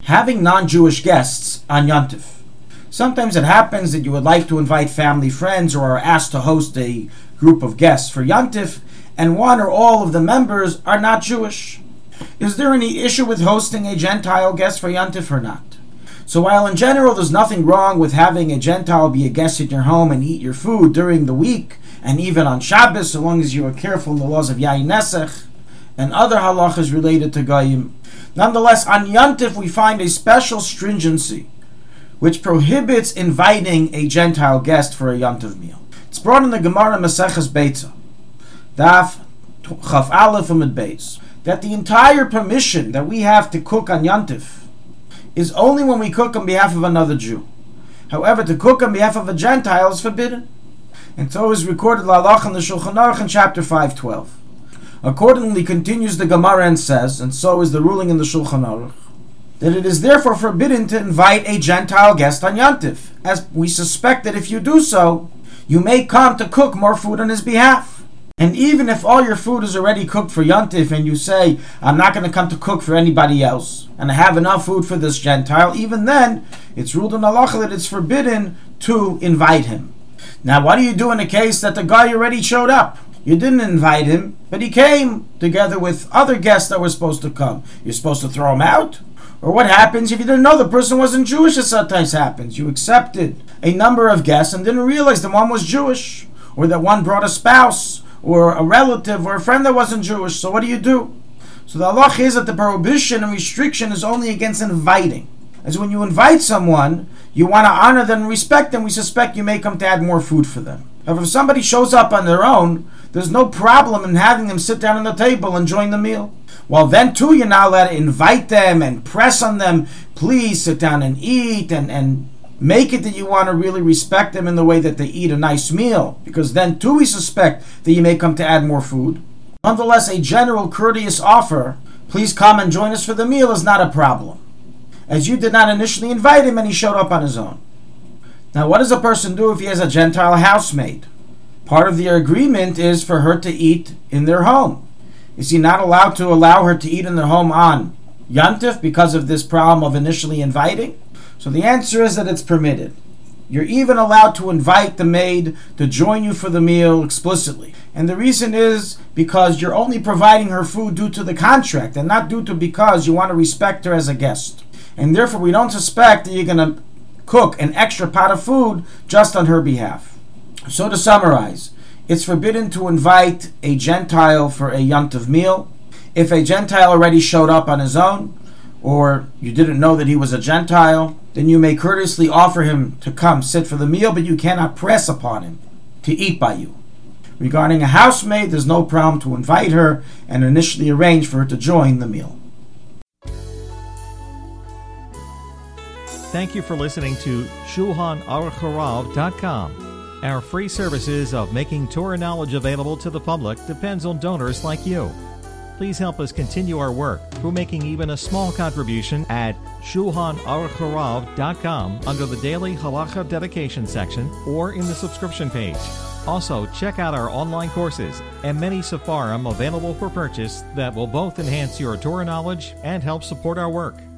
Having non-Jewish guests on Yontif. Sometimes it happens that you would like to invite family, friends, or are asked to host a group of guests for Yontif, and one or all of the members are not Jewish. Is there any issue with hosting a Gentile guest for Yontif or not? So while in general there's nothing wrong with having a Gentile be a guest in your home and eat your food during the week, and even on Shabbos, so long as you are careful in the laws of Yain Nesach and other halachas related to Goyim, nonetheless, on Yontif we find a special stringency which prohibits inviting a Gentile guest for a Yontif meal. It's brought in the Gemara Maseches Beitza, Daf Chaf Aleph Amud Beis, that the entire permission that we have to cook on Yontif is only when we cook on behalf of another Jew. However, to cook on behalf of a Gentile is forbidden. And so is recorded Lalach in the Shulchan Aruch in chapter 5:12. Accordingly, continues the Gemara and says, and so is the ruling in the Shulchan Aruch, that it is therefore forbidden to invite a Gentile guest on Yontif, as we suspect that if you do so, you may come to cook more food on his behalf. And even if all your food is already cooked for Yontif and you say, I'm not going to come to cook for anybody else, and I have enough food for this Gentile, even then, it's ruled in halacha that it's forbidden to invite him. Now, what do you do in a case that the guy already showed up? You didn't invite him, but he came together with other guests that were supposed to come. You're supposed to throw him out? Or what happens if you didn't know the person wasn't Jewish, as sometimes happens? You accepted a number of guests and didn't realize that one was Jewish, or that one brought a spouse, or a relative, or a friend that wasn't Jewish. So what do? So the halach is that the prohibition and restriction is only against inviting. As when you invite someone, you want to honor them and respect them, we suspect you may come to add more food for them. However, if somebody shows up on their own, there's no problem in having them sit down on the table and join the meal. Well, then too, you're not allowed to invite them and press on them, please sit down and eat, and make it that you want to really respect them in the way that they eat a nice meal, because then too we suspect that you may come to add more food. Nonetheless, a general courteous offer, please come and join us for the meal, is not a problem, as you did not initially invite him and he showed up on his own. Now, what does a person do if he has a Gentile housemaid? Part of their agreement is for her to eat in their home. Is he not allowed to allow her to eat in their home on Yontif because of this problem of initially inviting? So the answer is that it's permitted. You're even allowed to invite the maid to join you for the meal explicitly. And the reason is because you're only providing her food due to the contract and not due to because you want to respect her as a guest. And therefore we don't suspect that you're going to cook an extra pot of food just on her behalf. So to summarize, it's forbidden to invite a Gentile for a Yontif meal. If a Gentile already showed up on his own, or you didn't know that he was a Gentile, then you may courteously offer him to come sit for the meal, but you cannot press upon him to eat by you. Regarding a housemaid, there's no problem to invite her and initially arrange for her to join the meal. Thank you for listening to ShulchanAruchHarav.com. Our free services of making Torah knowledge available to the public depends on donors like you. Please help us continue our work through making even a small contribution at ShulchanAruchHarav.com under the Daily Halacha Dedication section or in the subscription page. Also, check out our online courses and many sefarim available for purchase that will both enhance your Torah knowledge and help support our work.